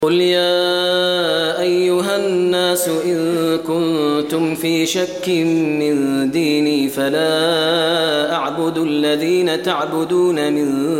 قل يا أيها الناس إن كنتم في شك من ديني فلا أعبد الذين تعبدون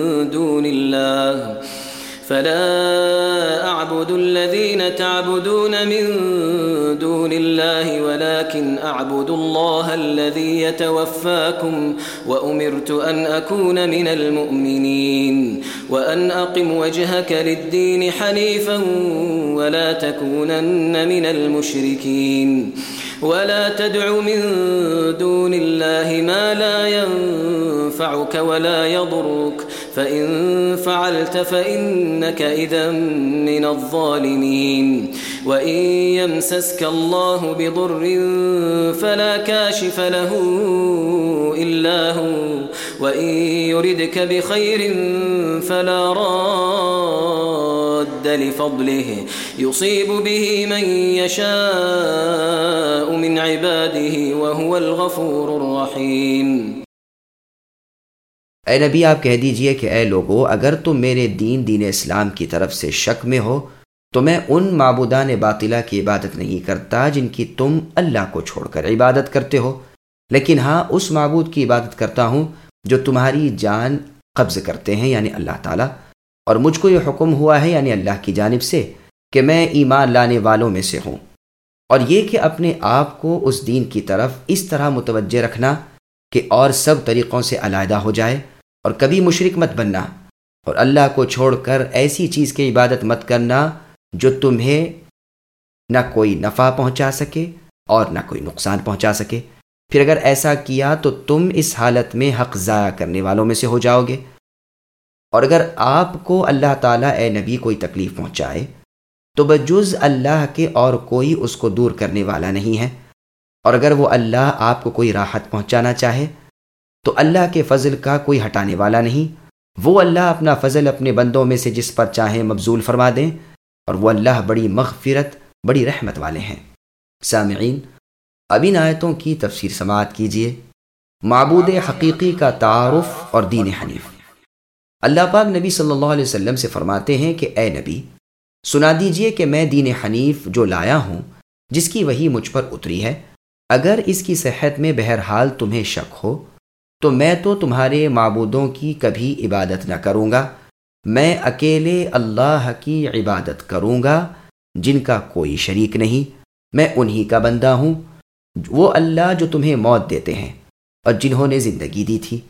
من دون الله ولكن أعبد الله الذي يتوفاكم وأمرت أن أكون من المؤمنين وأن أقم وجهك للدين حنيفا ولا تكونن من المشركين ولا تدع من دون الله ما لا ينفعك ولا يضرك فإن فعلت فإنك إذا من الظالمين وإن يمسسك الله بضر فلا كاشف له إلا هو وإن يردك بخير فلا راد لفضله يصيب به من يشاء من عباده وهو الغفور الرحيم۔ اے نبی آپ کہہ دیجئے کہ اے لوگو، اگر تم میرے دین اسلام کی طرف سے شک میں ہو تو میں ان معبودان باطلہ کی عبادت نہیں کرتا جن کی تم اللہ کو چھوڑ کر عبادت کرتے ہو، لیکن ہاں اس معبود کی عبادت کرتا ہوں جو تمہاری جان قبض کرتے ہیں یعنی اللہ تعالیٰ، اور مجھ کو یہ حکم ہوا ہے یعنی اللہ کی جانب سے کہ میں ایمان لانے والوں میں سے ہوں، اور یہ کہ اپنے آپ کو اس دین کی طرف اس طرح متوجہ رکھنا کہ اور سب طریقوں سے علیحدہ ہو جائے، اور کبھی مشرک مت بننا، اور اللہ کو چھوڑ کر ایسی چیز کی عبادت مت کرنا جو تمہیں نہ کوئی نفع پہنچا سکے اور نہ کوئی نقصان پہنچا سکے۔ پھر اگر ایسا کیا تو تم اس حالت میں حق ضائع کرنے والوں میں سے ہو جاؤ گے، اور اگر آپ کو اللہ تعالیٰ اے نبی کوئی تکلیف پہنچائے تو بجز اللہ کے اور کوئی اس کو دور کرنے والا نہیں ہے، اور اگر وہ اللہ آپ کو کوئی راحت پہنچانا چاہے تو اللہ کے فضل کا کوئی ہٹانے والا نہیں۔ وہ اللہ اپنا فضل اپنے بندوں میں سے جس پر چاہیں مبذول فرما دیں، اور وہ اللہ بڑی مغفرت بڑی رحمت والے ہیں۔ سامعین، اب ان آیتوں کی تفسیر سماعت کیجیے۔ معبود حقیقی کا تعارف اور دین حنیف۔ اللہ پاک نبی صلی اللہ علیہ وسلم سے فرماتے ہیں کہ اے نبی، سنا دیجئے کہ میں دین حنیف جو لایا ہوں، جس کی وحی مجھ پر اتری ہے، اگر اس کی صحت میں بہرحال تمہیں شک ہو تو میں تو تمہارے معبودوں کی کبھی عبادت نہ کروں گا، میں اکیلے اللہ کی عبادت کروں گا جن کا کوئی شریک نہیں، میں انہی کا بندہ ہوں، وہ اللہ جو تمہیں موت دیتے ہیں اور جنہوں نے زندگی دی تھی۔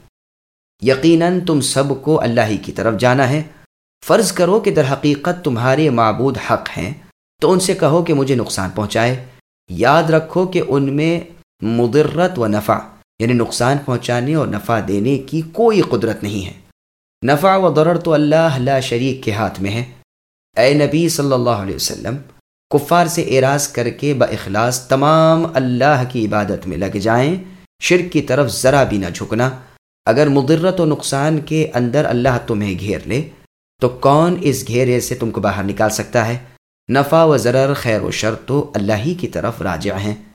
یقیناً تم سب کو اللہ ہی کی طرف جانا ہے۔ فرض کرو کہ در حقیقت تمہارے معبود حق ہیں تو ان سے کہو کہ مجھے نقصان پہنچائے۔ یاد رکھو کہ ان میں مضرت و نفع یعنی نقصان پہنچانے اور نفع دینے کی کوئی قدرت نہیں ہے۔ نفع و ضرر تو اللہ لا شریک کے ہاتھ میں ہے۔ اے نبی صلی اللہ علیہ وسلم، کفار سے اعراض کر کے باخلاص تمام اللہ کی عبادت میں لگ جائیں، شرک کی طرف ذرا بھی نہ جھکنا۔ اگر مضرت و نقصان کے اندر اللہ تمہیں گھیر لے تو کون اس گھیرے سے تم کو باہر نکال سکتا ہے؟ نفع و ضرر، خیر و شر تو اللہ ہی کی طرف راجع ہیں۔